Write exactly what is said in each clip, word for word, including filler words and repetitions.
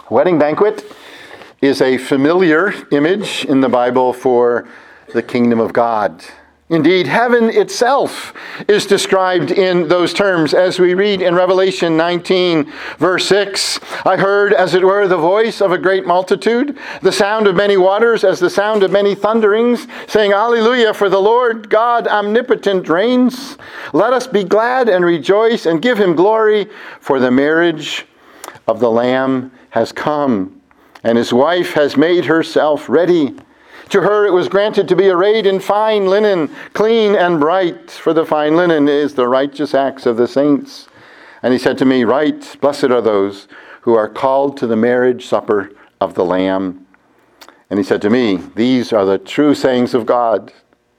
Wedding banquet is a familiar image in the Bible for the kingdom of God. Indeed, heaven itself is described in those terms as we read in Revelation nineteen, verse six. I heard, as it were, the voice of a great multitude, the sound of many waters as the sound of many thunderings, saying, Alleluia, for the Lord God omnipotent reigns. Let us be glad and rejoice and give him glory, for the marriage of the Lamb has come, and his wife has made herself ready. To her it was granted to be arrayed in fine linen, clean and bright, for the fine linen is the righteous acts of the saints. And he said to me, Write, blessed are those who are called to the marriage supper of the Lamb. And he said to me, These are the true sayings of God.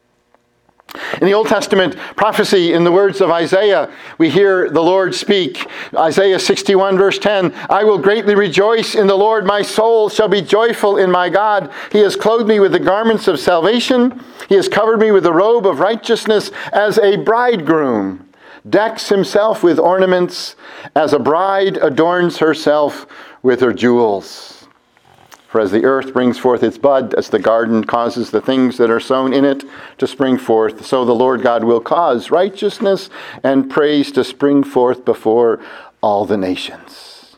In the Old Testament prophecy, in the words of Isaiah, we hear the Lord speak. Isaiah sixty-one, verse ten, I will greatly rejoice in the Lord. My soul shall be joyful in my God. He has clothed me with the garments of salvation. He has covered me with the robe of righteousness, as a bridegroom decks himself with ornaments, as a bride adorns herself with her jewels. For as the earth brings forth its bud, as the garden causes the things that are sown in it to spring forth, so the Lord God will cause righteousness and praise to spring forth before all the nations.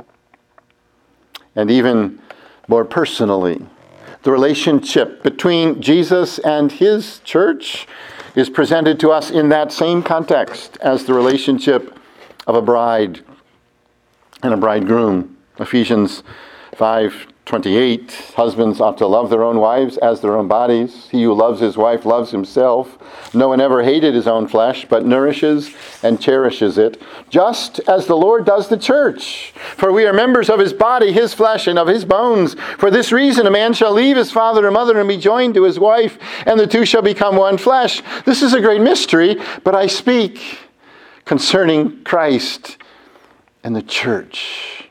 And even more personally, the relationship between Jesus and his church is presented to us in that same context as the relationship of a bride and a bridegroom. Ephesians five twenty-eight, husbands ought to love their own wives as their own bodies. He who loves his wife loves himself. No one ever hated his own flesh, but nourishes and cherishes it, just as the Lord does the church. For we are members of his body, his flesh, and of his bones. For this reason, a man shall leave his father and mother and be joined to his wife, and the two shall become one flesh. This is a great mystery, but I speak concerning Christ and the church.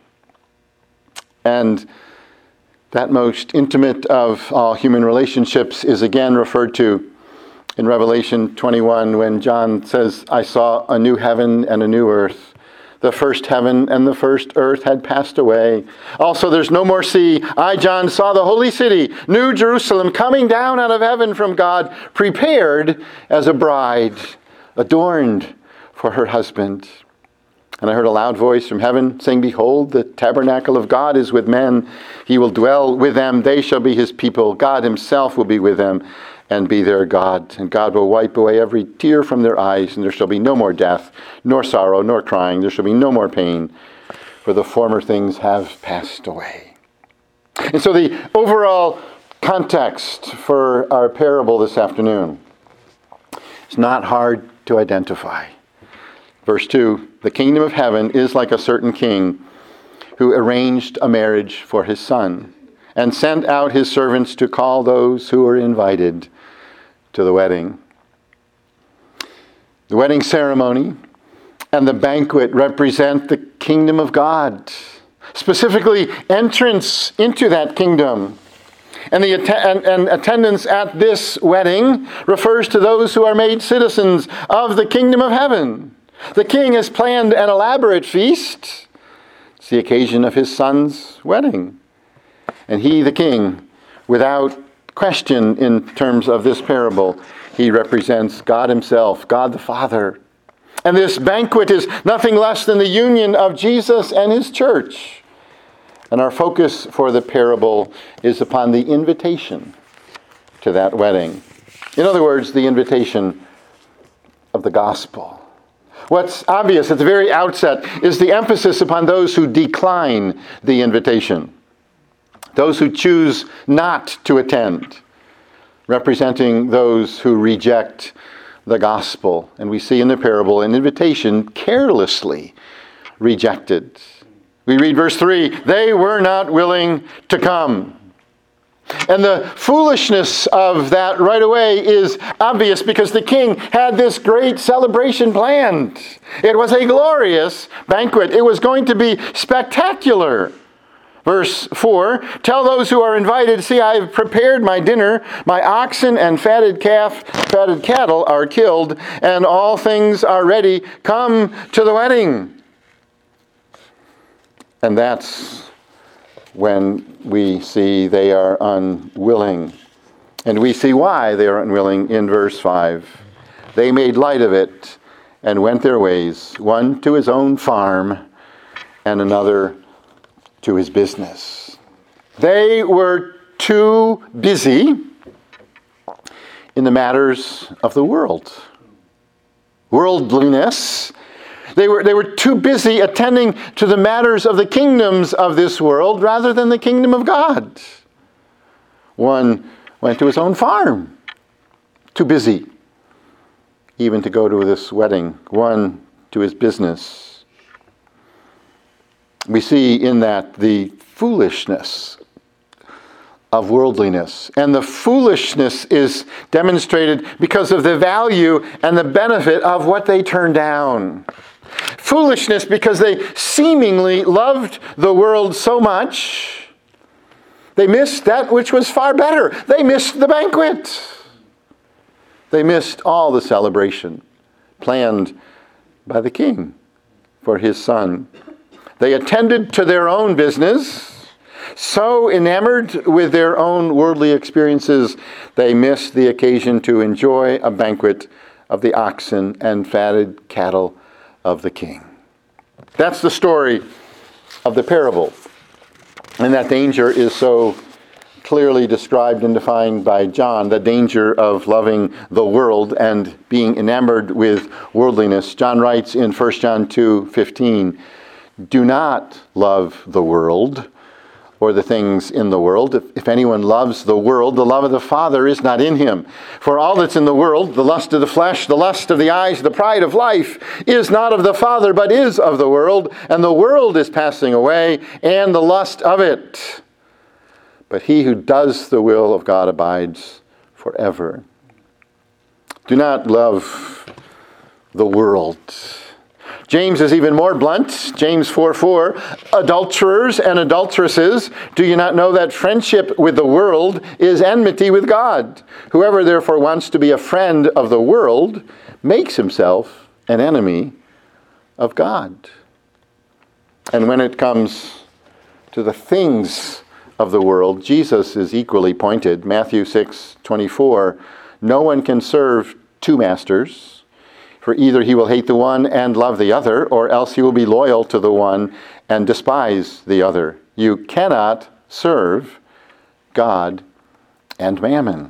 And that most intimate of all human relationships is again referred to in Revelation twenty-one when John says, I saw a new heaven and a new earth. The first heaven and the first earth had passed away. Also there's no more sea. I, John, saw the holy city, New Jerusalem, coming down out of heaven from God, prepared as a bride, adorned for her husband. And I heard a loud voice from heaven saying, Behold, the tabernacle of God is with men. He will dwell with them. They shall be his people. God himself will be with them and be their God. And God will wipe away every tear from their eyes, and there shall be no more death, nor sorrow, nor crying. There shall be no more pain, for the former things have passed away. And so the overall context for our parable this afternoon is not hard to identify. Verse two, the kingdom of heaven is like a certain king who arranged a marriage for his son and sent out his servants to call those who were invited to the wedding. The wedding ceremony and the banquet represent the kingdom of God, specifically entrance into that kingdom. And the att- and, and attendance at this wedding refers to those who are made citizens of the kingdom of heaven. The king has planned an elaborate feast. It's the occasion of his son's wedding. And he, the king, without question in terms of this parable, he represents God himself, God the Father. And this banquet is nothing less than the union of Jesus and his church. And our focus for the parable is upon the invitation to that wedding. In other words, the invitation of the gospel. What's obvious at the very outset is the emphasis upon those who decline the invitation, those who choose not to attend, representing those who reject the gospel. And we see in the parable an invitation carelessly rejected. We read verse three, they were not willing to come. And the foolishness of that right away is obvious because the king had this great celebration planned. It was a glorious banquet. It was going to be spectacular. Verse four, tell those who are invited, see, I have prepared my dinner. My oxen and fatted calf, fatted cattle are killed, and all things are ready. Come to the wedding. And that's when we see they are unwilling. And we see why they are unwilling in verse five. They made light of it and went their ways, one to his own farm and another to his business. They were too busy in the matters of the world. Worldliness. They were, they were too busy attending to the matters of the kingdoms of this world rather than the kingdom of God. One went to his own farm. Too busy even to go to this wedding. One to his business. We see in that the foolishness of worldliness. And the foolishness is demonstrated because of the value and the benefit of what they turned down. Foolishness because they seemingly loved the world so much, they missed that which was far better. They missed the banquet. They missed all the celebration planned by the king for his son. They attended to their own business, so enamored with their own worldly experiences, they missed the occasion to enjoy a banquet of the oxen and fatted cattle of the king. That's the story of the parable. And that danger is so clearly described and defined by John, the danger of loving the world and being enamored with worldliness. John writes in First John two fifteen, "Do not love the world or the things in the world. If, if anyone loves the world, the love of the Father is not in him. For all that's in the world, the lust of the flesh, the lust of the eyes, the pride of life, is not of the Father, but is of the world. And the world is passing away, and the lust of it. But he who does the will of God abides forever." Do not love the world. James is even more blunt. James four four, "Adulterers and adulteresses, do you not know that friendship with the world is enmity with God? Whoever therefore wants to be a friend of the world makes himself an enemy of God." And when it comes to the things of the world, Jesus is equally pointed. Matthew six twenty-four, "No one can serve two masters. For either he will hate the one and love the other, or else he will be loyal to the one and despise the other. You cannot serve God and mammon."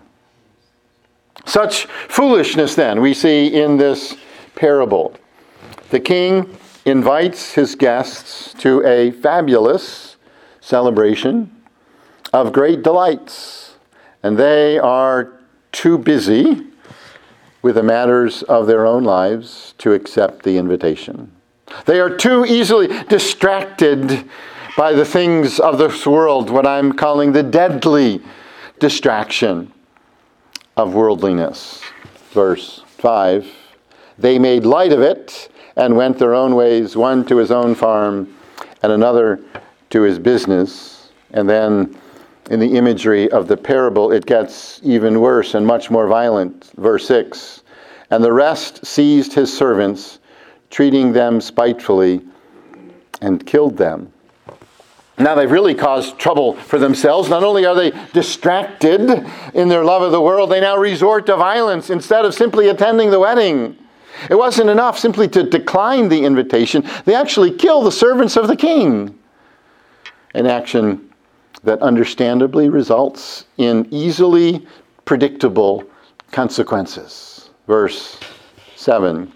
Such foolishness, then, we see in this parable. The king invites his guests to a fabulous celebration of great delights, and they are too busy with the matters of their own lives to accept the invitation. They are too easily distracted by the things of this world, what I'm calling the deadly distraction of worldliness. Verse five, "They made light of it and went their own ways, one to his own farm and another to his business." And then in the imagery of the parable, it gets even worse and much more violent. Verse six, "And the rest seized his servants, treating them spitefully, and killed them." Now they've really caused trouble for themselves. Not only are they distracted in their love of the world, they now resort to violence instead of simply attending the wedding. It wasn't enough simply to decline the invitation. They actually kill the servants of the king. An action that understandably results in easily predictable consequences. Verse seven.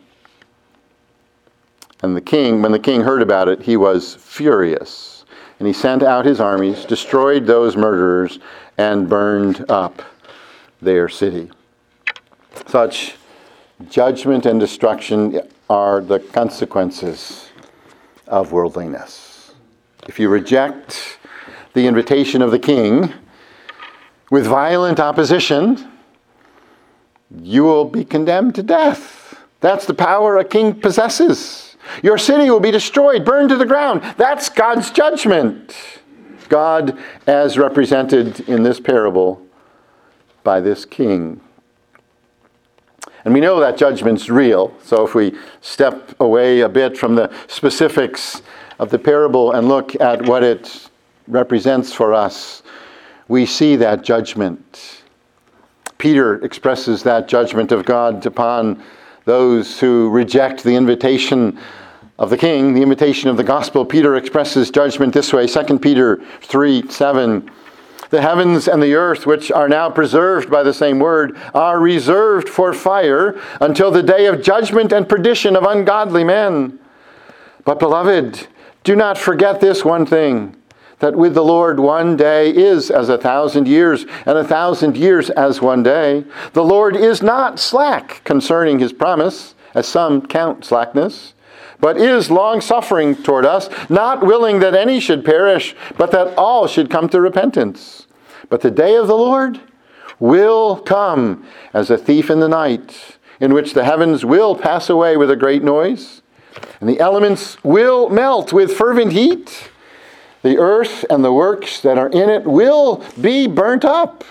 And the king, when the king heard about it, he was furious. And he sent out his armies, destroyed those murderers, and burned up their city. Such judgment and destruction are the consequences of worldliness. If you reject the invitation of the king with violent opposition, you will be condemned to death. That's the power a king possesses. Your city will be destroyed, burned to the ground. That's God's judgment. God as represented in this parable by this king. And we know that judgment's real. So if we step away a bit from the specifics of the parable and look at what it represents for us, we see that judgment. Peter expresses that judgment of God upon those who reject the invitation of the King, the invitation of the gospel. Peter expresses judgment this way, Second Peter three seven. The heavens and the earth, which are now preserved by the same word, are reserved for fire until the day of judgment and perdition of ungodly men. But beloved, do not forget this one thing, that with the Lord one day is as a thousand years, and a thousand years as one day. The Lord is not slack concerning his promise, as some count slackness, but is long-suffering toward us, not willing that any should perish, but that all should come to repentance. But the day of the Lord will come as a thief in the night, in which the heavens will pass away with a great noise, and the elements will melt with fervent heat. The earth and the works that are in it will be burnt up.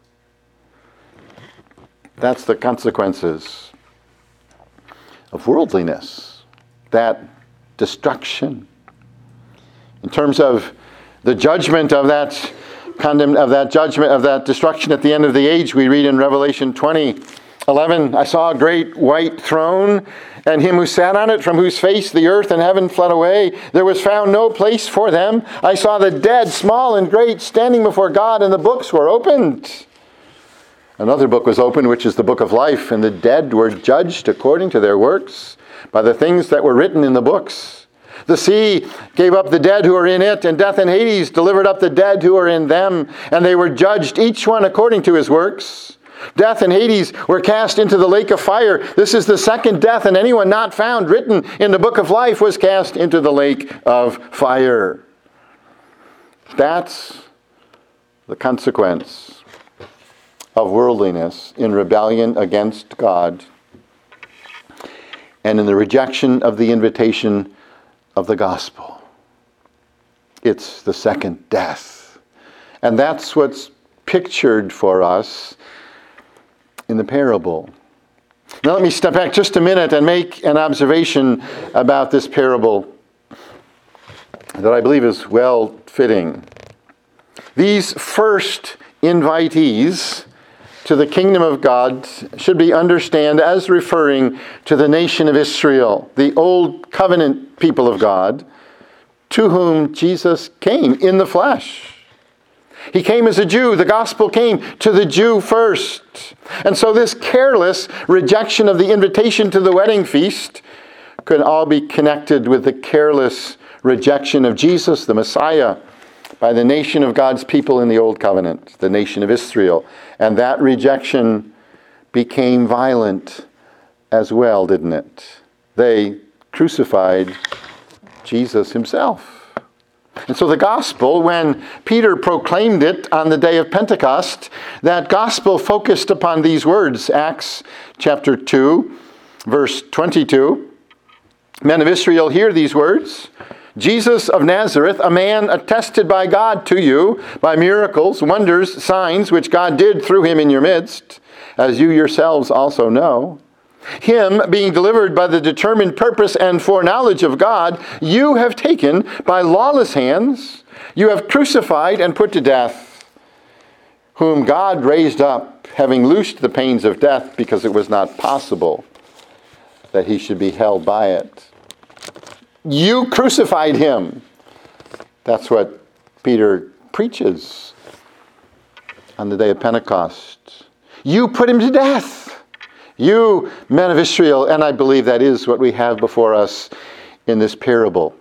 That's the consequences of worldliness, that destruction. In terms of the judgment of that condemn of that judgment of that destruction at the end of the age, we read in Revelation twenty eleven, I saw a great white throne, and him who sat on it, from whose face the earth and heaven fled away. There was found no place for them. I saw the dead, small and great, standing before God, and the books were opened. Another book was opened, which is the book of life, and the dead were judged according to their works by the things that were written in the books. The sea gave up the dead who were in it, and death and Hades delivered up the dead who were in them, and they were judged, each one according to his works. Death and Hades were cast into the lake of fire. This is the second death, and anyone not found written in the book of life was cast into the lake of fire. That's the consequence of worldliness in rebellion against God and in the rejection of the invitation of the gospel. It's the second death. And that's what's pictured for us in the parable. Now let me step back just a minute and make an observation about this parable that I believe is well fitting. These first invitees to the kingdom of God should be understood as referring to the nation of Israel, the old covenant people of God, to whom Jesus came in the flesh. He came as a Jew. The gospel came to the Jew first. And so this careless rejection of the invitation to the wedding feast could all be connected with the careless rejection of Jesus, the Messiah, by the nation of God's people in the Old Covenant, the nation of Israel. And that rejection became violent as well, didn't it? They crucified Jesus himself. And so the gospel, when Peter proclaimed it on the day of Pentecost, that gospel focused upon these words, Acts chapter two, verse twenty-two. Men of Israel, hear these words. Jesus of Nazareth, a man attested by God to you by miracles, wonders, signs, which God did through him in your midst, as you yourselves also know. Him, being delivered by the determined purpose and foreknowledge of God, you have taken by lawless hands, you have crucified and put to death, whom God raised up, having loosed the pains of death, because it was not possible that he should be held by it. You crucified him. That's what Peter preaches on the day of Pentecost. You put him to death. You, men of Israel, and I believe that is what we have before us in this parable.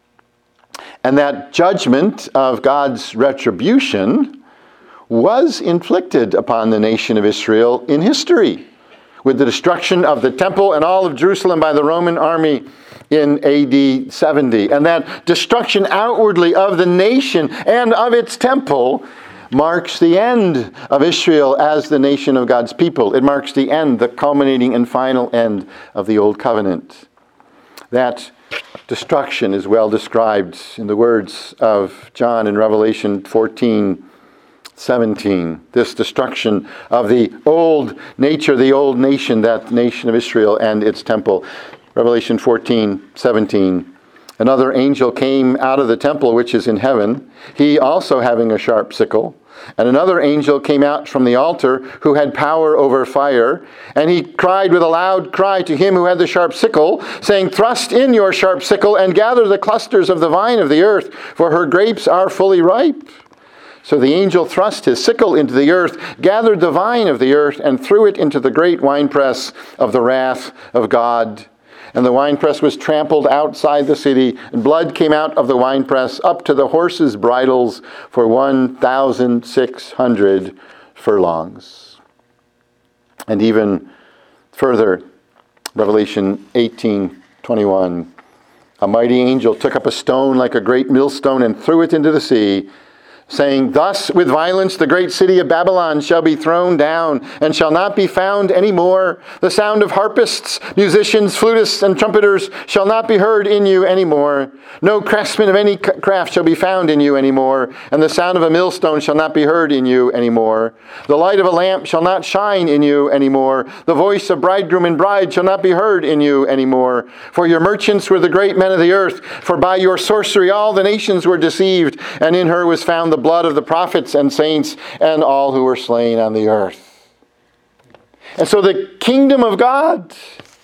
And that judgment of God's retribution was inflicted upon the nation of Israel in history, with the destruction of the temple and all of Jerusalem by the Roman army in A D seventy. And that destruction outwardly of the nation and of its temple marks the end of Israel as the nation of God's people. It marks the end, the culminating and final end of the Old Covenant. That destruction is well described in the words of John in Revelation fourteen seventeen. This destruction of the old nature, the old nation, that nation of Israel and its temple. Revelation fourteen seventeen. Another angel came out of the temple which is in heaven, he also having a sharp sickle. And another angel came out from the altar, who had power over fire. And he cried with a loud cry to him who had the sharp sickle, saying, Thrust in your sharp sickle, and gather the clusters of the vine of the earth, for her grapes are fully ripe. So the angel thrust his sickle into the earth, gathered the vine of the earth, and threw it into the great winepress of the wrath of God. And the winepress was trampled outside the city, and blood came out of the winepress up to the horses' bridles for one thousand six hundred furlongs. And even further, Revelation eighteen twenty-one, a mighty angel took up a stone like a great millstone and threw it into the sea, saying, Thus with violence the great city of Babylon shall be thrown down, and shall not be found any more. The sound of harpists, musicians, flutists, and trumpeters shall not be heard in you any more. No craftsman of any craft shall be found in you any more, and the sound of a millstone shall not be heard in you any more. The light of a lamp shall not shine in you any more. The voice of bridegroom and bride shall not be heard in you any more. For your merchants were the great men of the earth, for by your sorcery all the nations were deceived, and in her was found the blood of the prophets and saints and all who were slain on the earth. And so the kingdom of God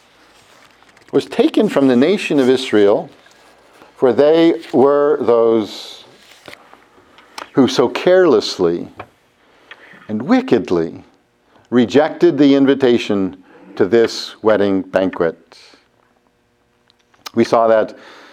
was taken from the nation of Israel, for they were those who so carelessly and wickedly rejected the invitation to this wedding banquet. We saw that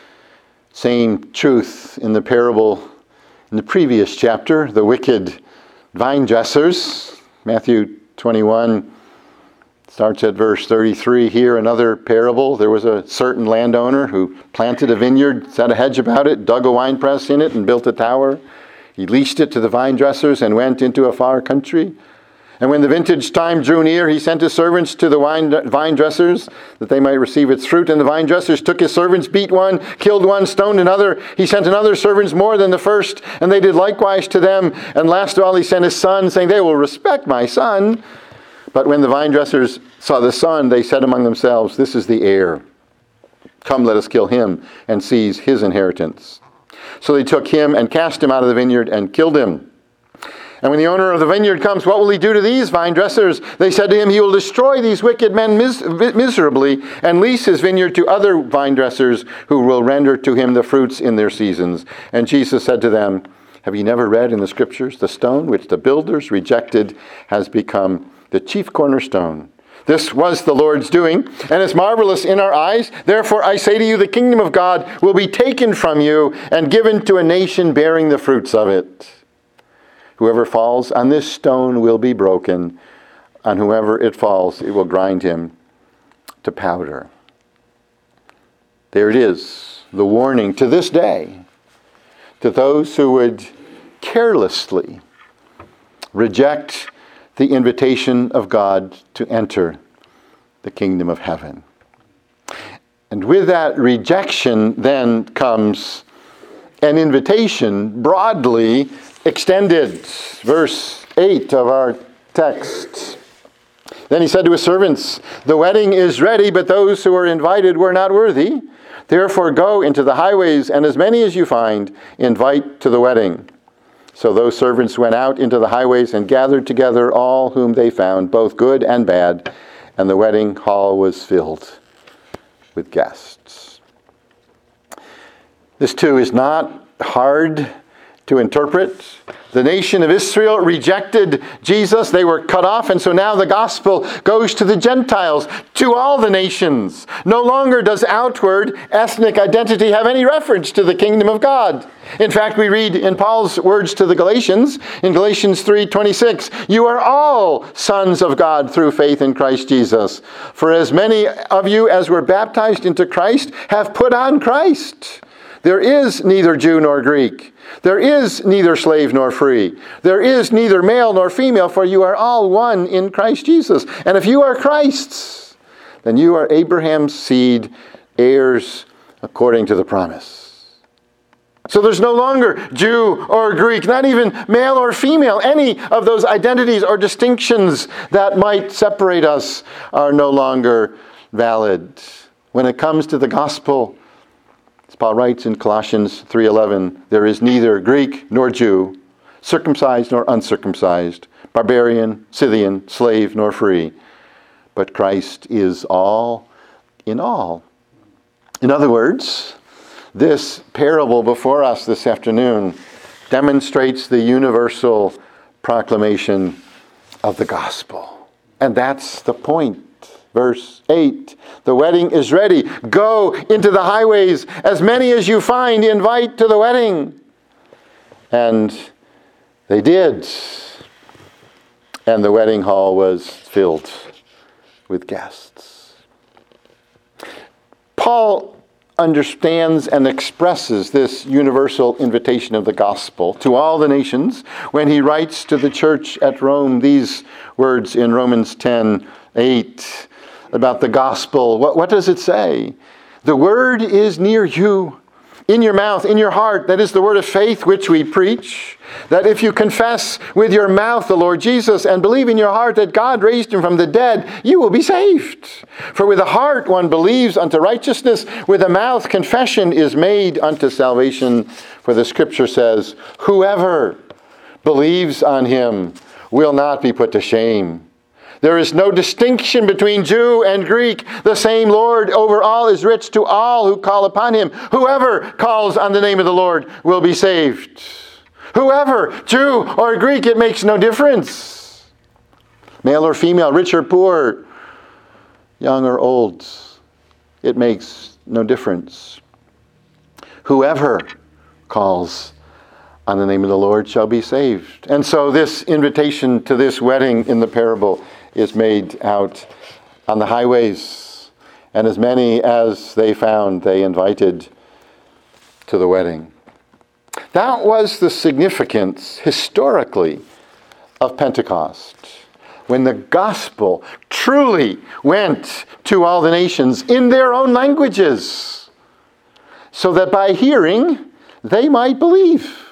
same truth in the parable in the previous chapter, the wicked vine dressers. Matthew twenty-one starts at verse thirty-three. Here, another parable. There was a certain landowner who planted a vineyard, set a hedge about it, dug a winepress in it, and built a tower. He leased it to the vine dressers and went into a far country. And when the vintage time drew near, he sent his servants to the wine, vine dressers, that they might receive its fruit. And the vine dressers took his servants, beat one, killed one, stoned another. He sent another servants more than the first, and they did likewise to them. And last of all, he sent his son, saying, They will respect my son. But when the vine dressers saw the son, they said among themselves, This is the heir. Come, let us kill him and seize his inheritance. So they took him and cast him out of the vineyard and killed him. And when the owner of the vineyard comes, what will he do to these vine dressers? They said to him, He will destroy these wicked men mis- miserably and lease his vineyard to other vine dressers who will render to him the fruits in their seasons. And Jesus said to them, Have ye never read in the Scriptures, the stone which the builders rejected has become the chief cornerstone? This was the Lord's doing, and it's marvelous in our eyes. Therefore I say to you, the kingdom of God will be taken from you and given to a nation bearing the fruits of it. Whoever falls on this stone will be broken. On whoever it falls, it will grind him to powder. There it is, the warning to this day to those who would carelessly reject the invitation of God to enter the kingdom of heaven. And with that rejection then comes an invitation broadly extended. Verse eight of our text. Then he said to his servants, The wedding is ready, but those who were invited were not worthy. Therefore go into the highways, and as many as you find, invite to the wedding. So those servants went out into the highways and gathered together all whom they found, both good and bad, and the wedding hall was filled with guests. This too is not hard to interpret. The nation of Israel rejected Jesus. They were cut off, and so now the gospel goes to the Gentiles, to all the nations. No longer does outward ethnic identity have any reference to the kingdom of God. In fact, we read in Paul's words to the Galatians, in Galatians three twenty-six, You are all sons of God through faith in Christ Jesus. For as many of you as were baptized into Christ have put on Christ. There is neither Jew nor Greek. There is neither slave nor free. There is neither male nor female, for you are all one in Christ Jesus. And if you are Christ's, then you are Abraham's seed, heirs according to the promise. So there's no longer Jew or Greek, not even male or female. Any of those identities or distinctions that might separate us are no longer valid. When it comes to the gospel, As Paul writes in Colossians three eleven, there is neither Greek nor Jew, circumcised nor uncircumcised, barbarian, Scythian, slave nor free, but Christ is all in all. In other words, this parable before us this afternoon demonstrates the universal proclamation of the gospel. And that's the point. Verse eight, the wedding is ready. Go into the highways. As many as you find, invite to the wedding. And they did. And the wedding hall was filled with guests. Paul understands and expresses this universal invitation of the gospel to all the nations when he writes to the church at Rome these words in Romans ten eight about the gospel. What, what does it say? The word is near you, in your mouth, in your heart. That is the word of faith which we preach. That if you confess with your mouth the Lord Jesus and believe in your heart that God raised him from the dead, you will be saved. For with the heart one believes unto righteousness, with the mouth confession is made unto salvation. For the scripture says, whoever believes on him will not be put to shame. There is no distinction between Jew and Greek. The same Lord over all is rich to all who call upon him. Whoever calls on the name of the Lord will be saved. Whoever, Jew or Greek, it makes no difference. Male or female, rich or poor, young or old, it makes no difference. Whoever calls on the name of the Lord shall be saved. And so this invitation to this wedding in the parable is made out on the highways. And as many as they found, they invited to the wedding. That was the significance, historically, of Pentecost, when the gospel truly went to all the nations in their own languages, so that by hearing, they might believe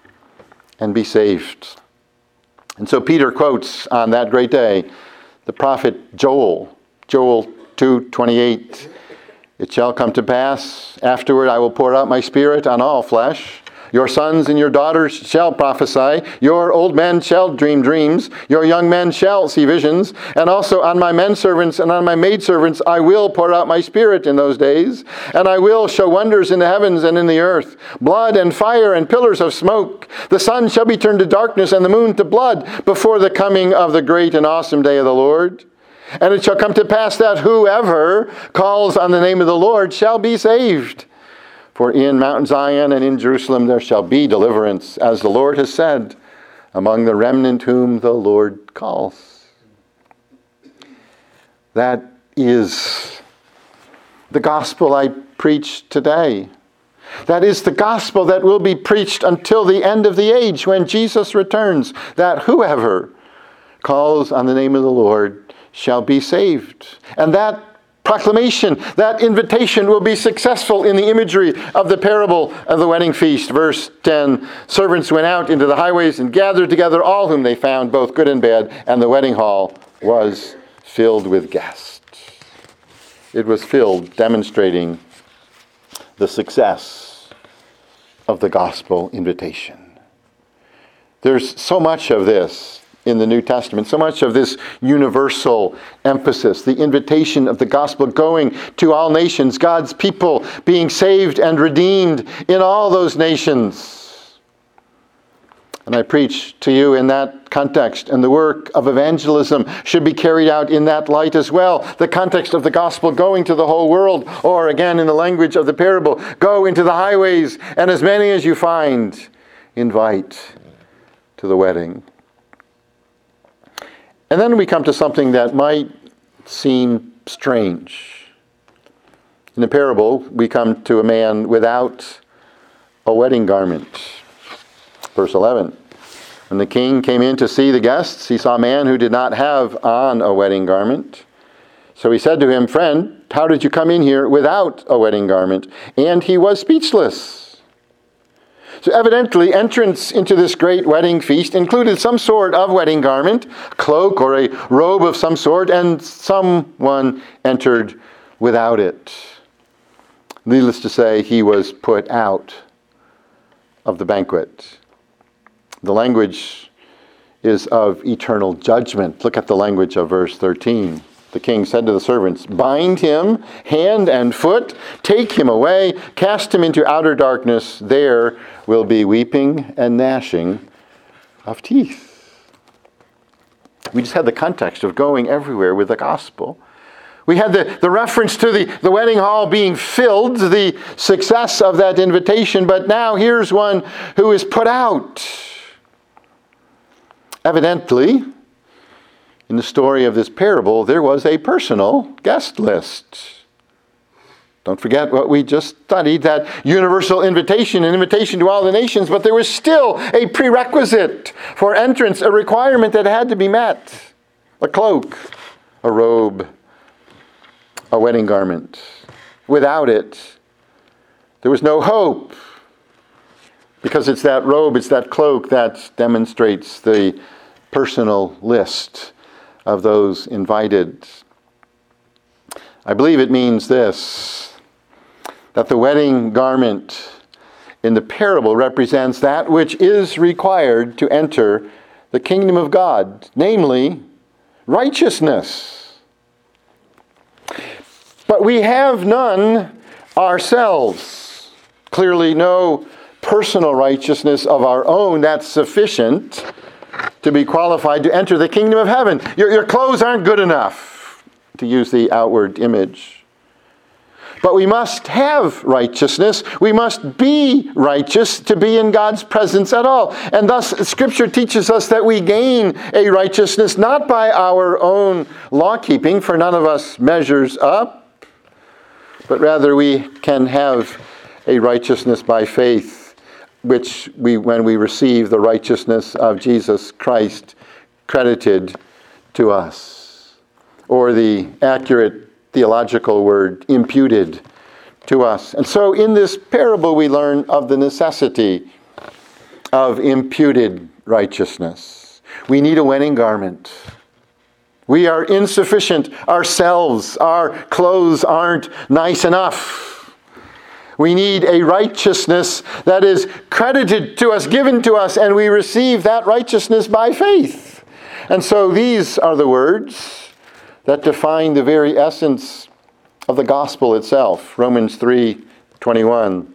and be saved. And so Peter quotes on that great day the prophet Joel, Joel two twenty-eight. It shall come to pass, afterward I will pour out my spirit on all flesh. Your sons and your daughters shall prophesy. Your old men shall dream dreams. Your young men shall see visions. And also on my men servants and on my maidservants I will pour out my spirit in those days. And I will show wonders in the heavens and in the earth, blood and fire and pillars of smoke. The sun shall be turned to darkness and the moon to blood before the coming of the great and awesome day of the Lord. And it shall come to pass that whoever calls on the name of the Lord shall be saved. For in Mount Zion and in Jerusalem there shall be deliverance, as the Lord has said, among the remnant whom the Lord calls. That is the gospel I preach today. That is the gospel that will be preached until the end of the age when Jesus returns, that whoever calls on the name of the Lord shall be saved. And that proclamation, that invitation will be successful in the imagery of the parable of the wedding feast. Verse ten, servants went out into the highways and gathered together all whom they found, both good and bad, and the wedding hall was filled with guests. It was filled, demonstrating the success of the gospel invitation. There's so much of this in the New Testament, so much of this universal emphasis, the invitation of the gospel going to all nations, God's people being saved and redeemed in all those nations. And I preach to you in that context, and the work of evangelism should be carried out in that light as well. The context of the gospel going to the whole world, or again in the language of the parable, go into the highways, and as many as you find, invite to the wedding. And then we come to something that might seem strange. In the parable, we come to a man without a wedding garment. Verse eleven. When the king came in to see the guests, he saw a man who did not have on a wedding garment. So he said to him, "Friend, how did you come in here without a wedding garment?" And he was speechless. So evidently, entrance into this great wedding feast included some sort of wedding garment, cloak or a robe of some sort, and someone entered without it. Needless to say, he was put out of the banquet. The language is of eternal judgment. Look at the language of verse thirteen. The king said to the servants, "Bind him hand and foot, take him away, cast him into outer darkness. There will be weeping and gnashing of teeth." We just had the context of going everywhere with the gospel. We had the, the reference to the, the wedding hall being filled, the success of that invitation, but now here's one who is put out. Evidently, in the story of this parable, there was a personal guest list. Don't forget what we just studied, that universal invitation, an invitation to all the nations, but there was still a prerequisite for entrance, a requirement that had to be met. A cloak, a robe, a wedding garment. Without it, there was no hope. Because it's that robe, it's that cloak that demonstrates the personal list of those invited. I believe it means this, that the wedding garment in the parable represents that which is required to enter the kingdom of God, namely righteousness. But we have none ourselves. Clearly no personal righteousness of our own that's sufficient to be qualified to enter the kingdom of heaven. Your, your clothes aren't good enough, to use the outward image. But we must have righteousness. We must be righteous to be in God's presence at all. And thus, Scripture teaches us that we gain a righteousness not by our own law-keeping, for none of us measures up, but rather we can have a righteousness by faith, which we, when we receive the righteousness of Jesus Christ credited to us, or the accurate theological word, imputed to us. And so in this parable we learn of the necessity of imputed righteousness. We need a wedding garment. We are insufficient ourselves. Our clothes aren't nice enough. We need a righteousness that is credited to us, given to us, and we receive that righteousness by faith. And so these are the words that define the very essence of the gospel itself. Romans three twenty-one.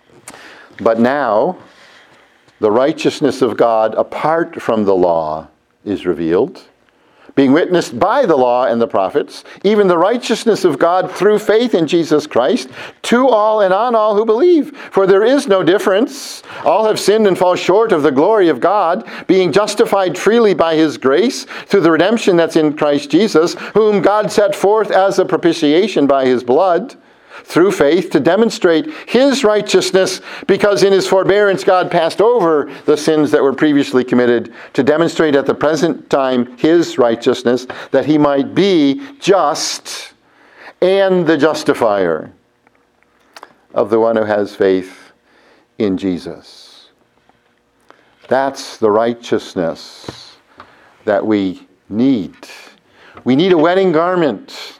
But now, the righteousness of God apart from the law is revealed, being witnessed by the law and the prophets, even the righteousness of God through faith in Jesus Christ, to all and on all who believe. For there is no difference. All have sinned and fall short of the glory of God, being justified freely by His grace, through the redemption that's in Christ Jesus, whom God set forth as a propitiation by His blood, through faith, to demonstrate His righteousness, because in His forbearance God passed over the sins that were previously committed, to demonstrate at the present time His righteousness, that He might be just and the justifier of the one who has faith in Jesus. That's the righteousness that we need. We need a wedding garment.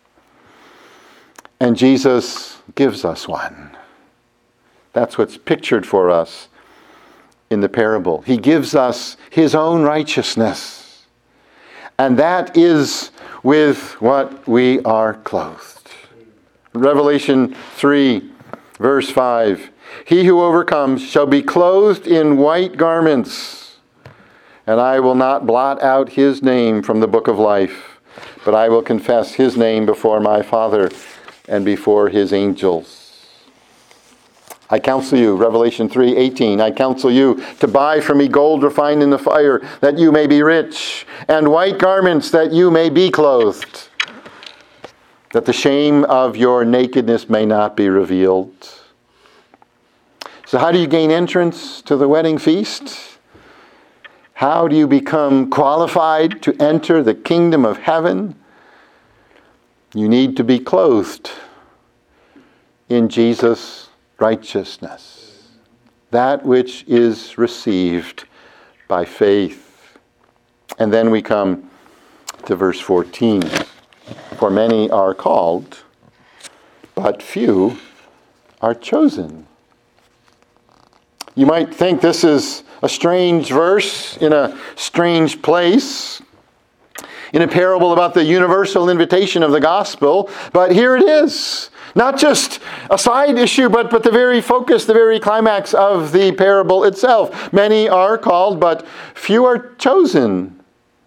And Jesus gives us one. That's what's pictured for us in the parable. He gives us His own righteousness. And that is with what we are clothed. Revelation three, verse five. He who overcomes shall be clothed in white garments, and I will not blot out his name from the book of life, but I will confess his name before my Father and before His angels. I counsel you, Revelation three eighteen, I counsel you to buy from me gold refined in the fire, that you may be rich, and white garments, that you may be clothed, that the shame of your nakedness may not be revealed. So how do you gain entrance to the wedding feast? How do you become qualified to enter the kingdom of heaven? You need to be clothed in Jesus' righteousness, that which is received by faith. And then we come to verse fourteen. For many are called, but few are chosen. You might think this is a strange verse in a strange place, in a parable about the universal invitation of the gospel, but here it is. Not just a side issue, but, but the very focus, the very climax of the parable itself. Many are called, but few are chosen.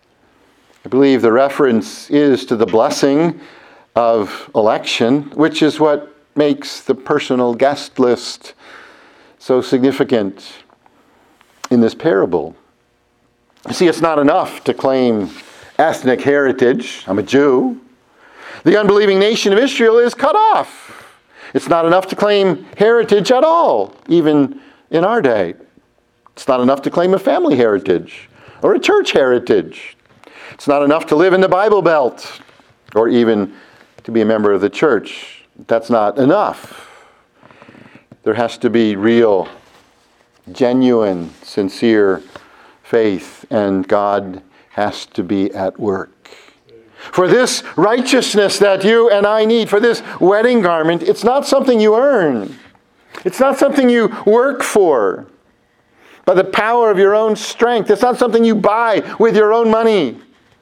I believe the reference is to the blessing of election, which is what makes the personal guest list so significant in this parable. You see, it's not enough to claim ethnic heritage. I'm a Jew. The unbelieving nation of Israel is cut off. It's not enough to claim heritage at all, even in our day. It's not enough to claim a family heritage or a church heritage. It's not enough to live in the Bible Belt or even to be a member of the church. That's not enough. There has to be real, genuine, sincere faith, and God has to be at work. For this righteousness that you and I need, for this wedding garment, it's not something you earn. It's not something you work for by the power of your own strength. It's not something you buy with your own money.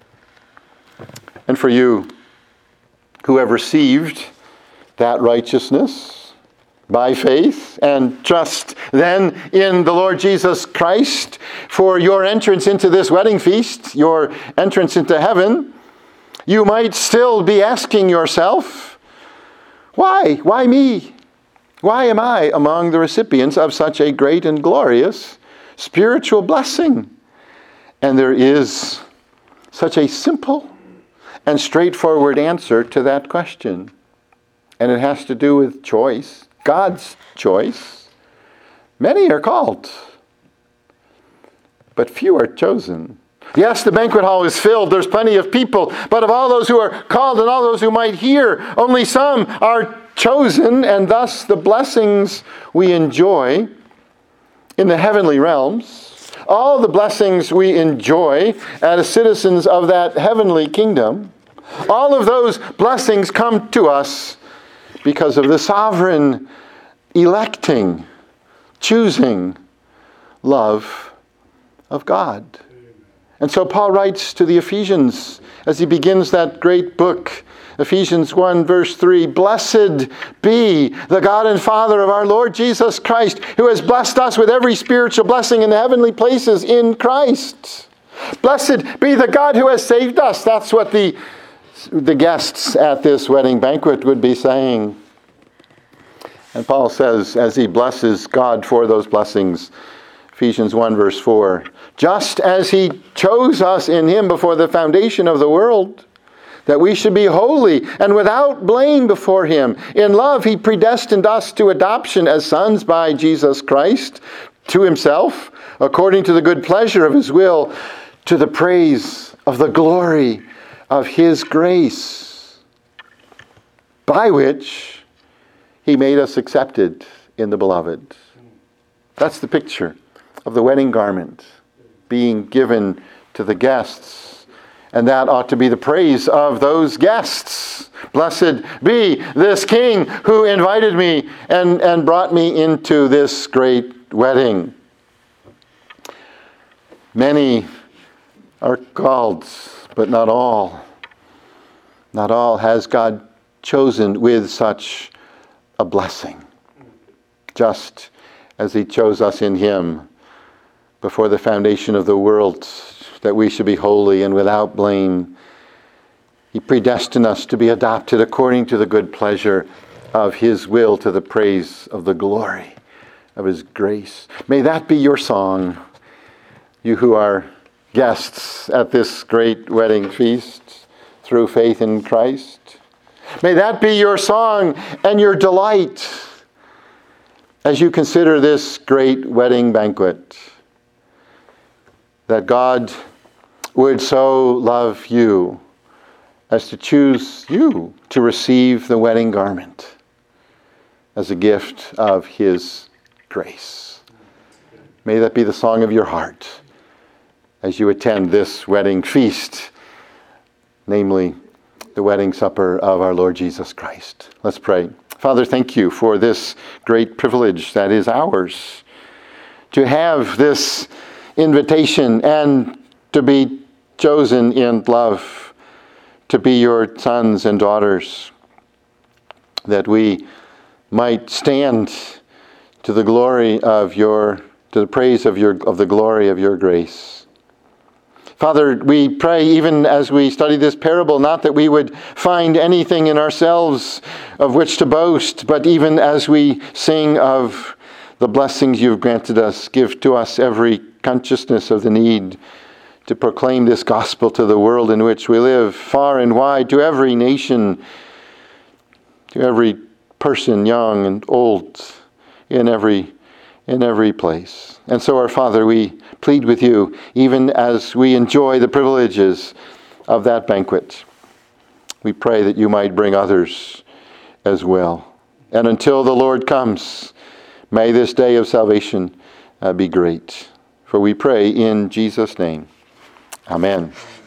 And for you who have received that righteousness by faith and trust then in the Lord Jesus Christ for your entrance into this wedding feast, your entrance into heaven, you might still be asking yourself, why? Why me? Why am I among the recipients of such a great and glorious spiritual blessing? And there is such a simple and straightforward answer to that question. And it has to do with choice, God's choice. Many are called, but few are chosen. Yes, the banquet hall is filled. There's plenty of people. But of all those who are called and all those who might hear, only some are chosen. And thus the blessings we enjoy in the heavenly realms, all the blessings we enjoy as citizens of that heavenly kingdom, all of those blessings come to us because of the sovereign, electing, choosing love of God. And so Paul writes to the Ephesians as he begins that great book, Ephesians one, verse three, "Blessed be the God and Father of our Lord Jesus Christ, who has blessed us with every spiritual blessing in the heavenly places in Christ." Blessed be the God who has saved us. That's what the, the guests at this wedding banquet would be saying. And Paul says, as he blesses God for those blessings, Ephesians one, verse four, "Just as he chose us in him before the foundation of the world, that we should be holy and without blame before him. In love he predestined us to adoption as sons by Jesus Christ, to himself, according to the good pleasure of his will, to the praise of the glory of his grace, by which he made us accepted in the beloved." That's the picture of the wedding garment being given to the guests. And that ought to be the praise of those guests. Blessed be this King who invited me and, and brought me into this great wedding. Many are called, but not all. Not all has God chosen with such a blessing. Just as he chose us in him before the foundation of the world, that we should be holy and without blame. He predestined us to be adopted according to the good pleasure of his will, to the praise of the glory of his grace. May that be your song, you who are guests at this great wedding feast through faith in Christ. May that be your song and your delight as you consider this great wedding banquet, that God would so love you as to choose you to receive the wedding garment as a gift of his grace. May that be the song of your heart as you attend this wedding feast, namely the wedding supper of our Lord Jesus Christ. Let's pray. Father, thank you for this great privilege that is ours to have this invitation and to be chosen in love, to be your sons and daughters, that we might stand to the glory of your, to the praise of your, of the glory of your grace. Father, we pray even as we study this parable, not that we would find anything in ourselves of which to boast, but even as we sing of the blessings you've granted us, give to us every consciousness of the need to proclaim this gospel to the world in which we live, far and wide, to every nation, to every person, young and old, in every in every place. And so, our Father, we plead with you, even as we enjoy the privileges of that banquet. We pray that you might bring others as well. And until the Lord comes, may this day of salvation uh, be great. For we pray in Jesus' name. Amen.